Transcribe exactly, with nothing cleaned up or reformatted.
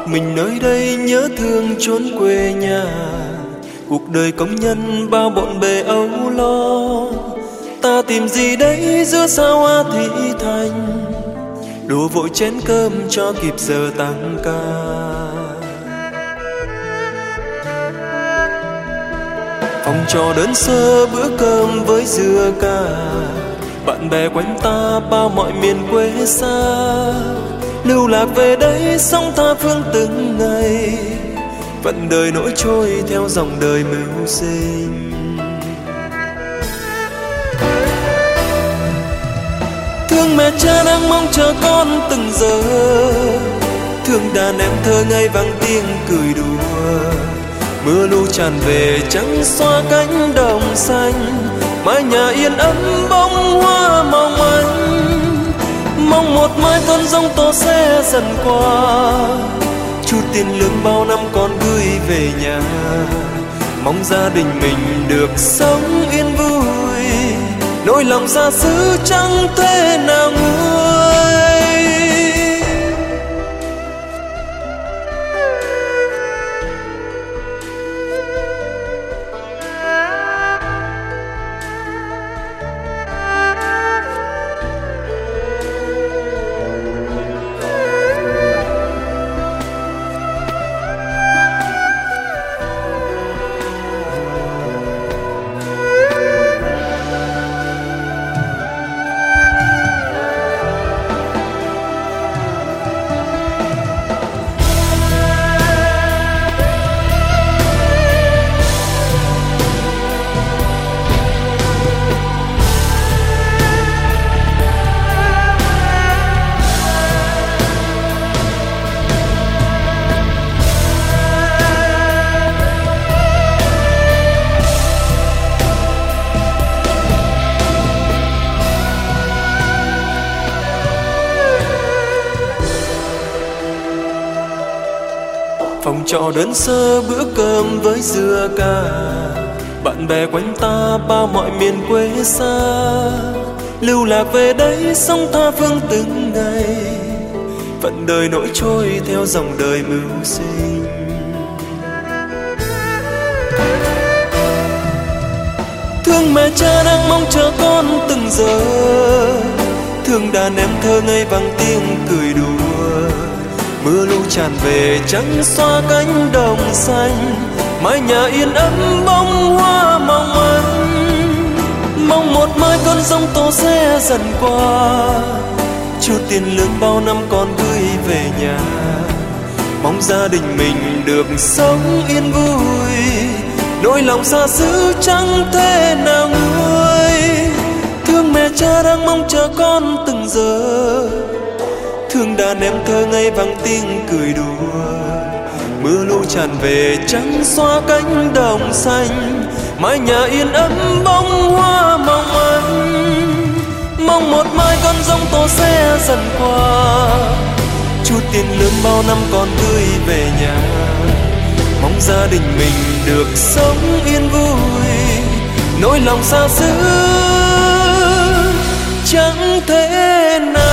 mình nơi đây nhớ thương chốn quê nhà. Cuộc đời công nhân bao bộn bề âu lo, ta tìm gì đấy giữa sao hoa thị thành, đổ vội chén cơm cho kịp giờ tăng ca. Phòng trọ đơn sơ bữa cơm với dưa cà, bạn bè quanh ta bao mọi miền quê xa, lưu lạc về đây sống tha phương từng ngày, phận đời nổi trôi theo dòng đời mưu sinh. Thương mẹ cha đang mong chờ con từng giờ, thương đàn em thơ ngây vang tiếng cười đùa. Mưa lu tràn về trắng xóa cánh đồng xanh, mái nhà yên ấm bông hoa mong manh. Mong một mai cơn giông tố sẽ dần qua, chút tiền lương bao năm con gửi về nhà. Mong gia đình mình được sống yên vui, nỗi lòng xa xứ chẳng thể nào nguôi. Phòng trọ đơn sơ bữa cơm với dưa cà, bạn bè quanh ta bao mọi miền quê xa, lưu lạc về đây sống tha phương từng ngày, phận đời nổi trôi theo dòng đời mưu sinh. Thương mẹ cha đang mong chờ con từng giờ, thương đàn em thơ ngây vang tiếng cười đùa. Mưa lu tràn về trắng xóa cánh đồng xanh, mái nhà yên ấm bông hoa mong manh. Mong một mai cơn giông tố sẽ dần qua, chút tiền lương bao năm con gửi về nhà. Mong gia đình mình được sống yên vui, nỗi lòng xa xứ chẳng thể nào nguôi. Thương mẹ cha đang mong chờ con từng giờ, thương đàn em thơ ngây vang tiếng cười đùa. Mưa lu tràn về trắng xóa cánh đồng xanh, mái nhà yên ấm bông hoa mong manh. Mong một mai cơn giông tố sẽ dần qua, chút tiền lương bao năm con gửi về nhà. Mong gia đình mình được sống yên vui, nỗi lòng xa xứ chẳng thể nào